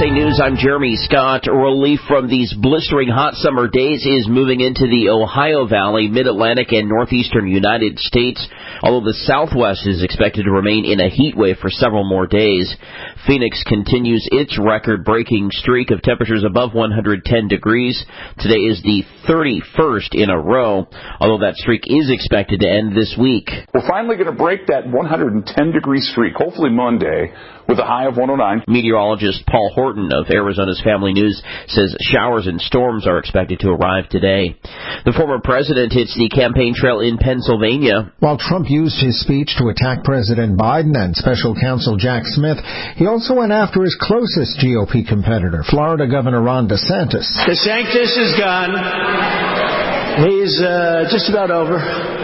USA News, I'm Jeremy Scott. Relief from these blistering hot summer days is moving into the Ohio Valley, Mid-Atlantic, and northeastern United States, although the Southwest is expected to remain in a heat wave for several more days. Phoenix continues its record-breaking streak of temperatures above 110 degrees. Today is the 31st in a row, although that streak is expected to end this week. We're finally going to break that 110-degree streak, hopefully Monday, with a high of 109. Meteorologist Paul Horton of Arizona's Family News says showers and storms are expected to arrive today. The former president hits the campaign trail in Pennsylvania. While Trump used his speech to attack President Biden and special counsel Jack Smith, he also went after his closest GOP competitor, Florida Governor Ron DeSantis. DeSantis is gone. He's just about over.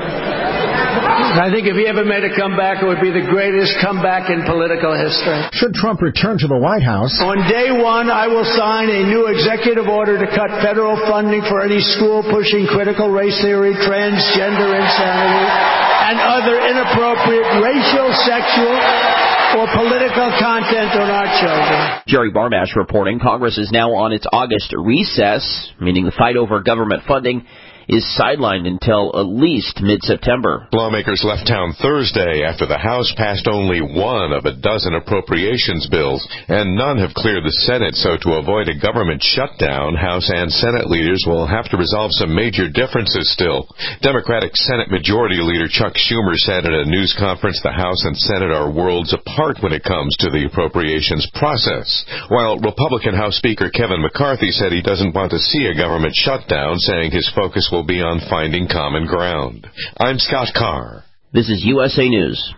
I think if he ever made a comeback, it would be the greatest comeback in political history. Should Trump return to the White House, on day one, I will sign a new executive order to cut federal funding for any school pushing critical race theory, transgender insanity, and other inappropriate racial, sexual, or political content on our children. Jerry Barmash reporting Congress is now on its August recess, meaning the fight over government funding is sidelined until at least mid-September. Lawmakers left town Thursday after the House passed only one of a dozen appropriations bills, and none have cleared the Senate. So to avoid a government shutdown, House and Senate leaders will have to resolve some major differences still. Democratic Senate Majority Leader Chuck Schumer said at a news conference the House and Senate are worlds apart when it comes to the appropriations process, while Republican House Speaker Kevin McCarthy said he doesn't want to see a government shutdown, saying his focus will be on finding common ground. I'm Scott Carr. This is USA News.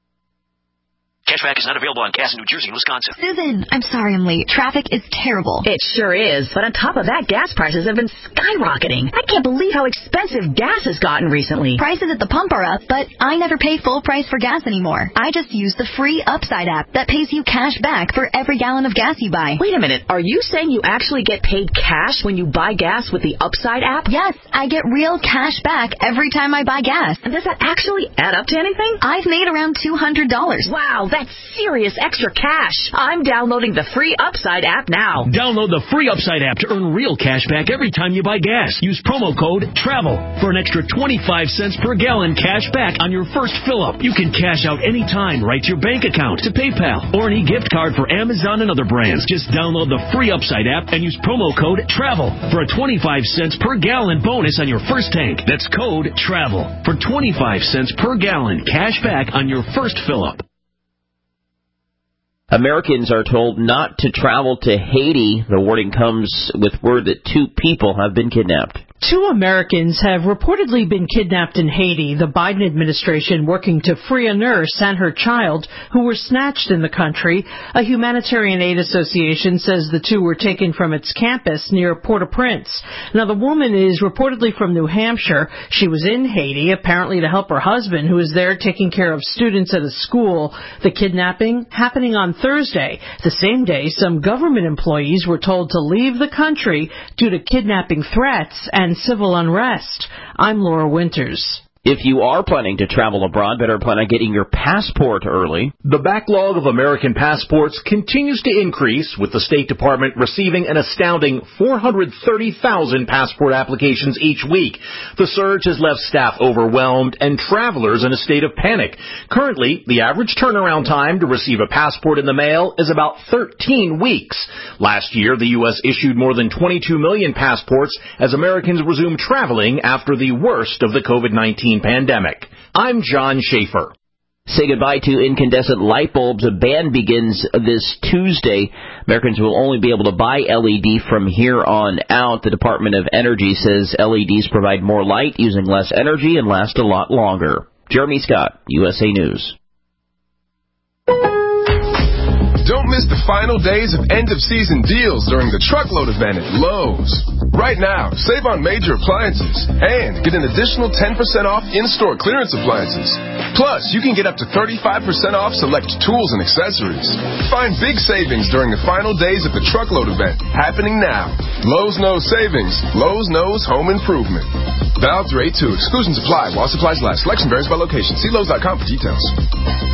Cashback is not available on gas in New Jersey and Wisconsin. Susan, I'm sorry I'm late. Traffic is terrible. It sure is. But on top of that, gas prices have been skyrocketing. I can't believe how expensive gas has gotten recently. Prices at the pump are up, but I never pay full price for gas anymore. I just use the free Upside app that pays you cash back for every gallon of gas you buy. Wait a minute. Are you saying you actually get paid cash when you buy gas with the Upside app? Yes, I get real cash back every time I buy gas. And does that actually add up to anything? I've made around $200. Wow, that's serious extra cash. I'm downloading the free Upside app now. Download the free Upside app to earn real cash back every time you buy gas. Use promo code TRAVEL for an extra 25 cents per gallon cash back on your first fill-up. You can cash out anytime right to your bank account, to PayPal, or any gift card for Amazon and other brands. Just download the free Upside app and use promo code TRAVEL for a 25 cents per gallon bonus on your first tank. That's code TRAVEL for 25 cents per gallon cash back on your first fill-up. Americans are told not to travel to Haiti. The warning comes with word that 2 people have been kidnapped. 2 Americans have reportedly been kidnapped in Haiti, the Biden administration working to free a nurse and her child who were snatched in the country. A humanitarian aid association says the 2 were taken from its campus near Port-au-Prince. Now, the woman is reportedly from New Hampshire. She was in Haiti, apparently to help her husband, who is there taking care of students at a school. The kidnapping happening on Thursday. The same day, some government employees were told to leave the country due to kidnapping threats and civil unrest. I'm Laura Winters. If you are planning to travel abroad, better plan on getting your passport early. The backlog of American passports continues to increase, with the State Department receiving an astounding 430,000 passport applications each week. The surge has left staff overwhelmed and travelers in a state of panic. Currently, the average turnaround time to receive a passport in the mail is about 13 weeks. Last year, the U.S. issued more than 22 million passports as Americans resumed traveling after the worst of the COVID-19 pandemic. I'm John Schaefer. Say goodbye to incandescent light bulbs. A ban begins this Tuesday. Americans will only be able to buy LED from here on out. The Department of Energy says LEDs provide more light, using less energy, and last a lot longer. Jeremy Scott, USA News. Don't miss the final days of end-of-season deals during the truckload event at Lowe's. Right now, save on major appliances and get an additional 10% off in-store clearance appliances. Plus, you can get up to 35% off select tools and accessories. Find big savings during the final days of the truckload event happening now. Lowe's knows savings. Lowe's knows home improvement. Valid through 8/2. Exclusions apply while supplies last. Selection varies by location. See Lowe's.com for details.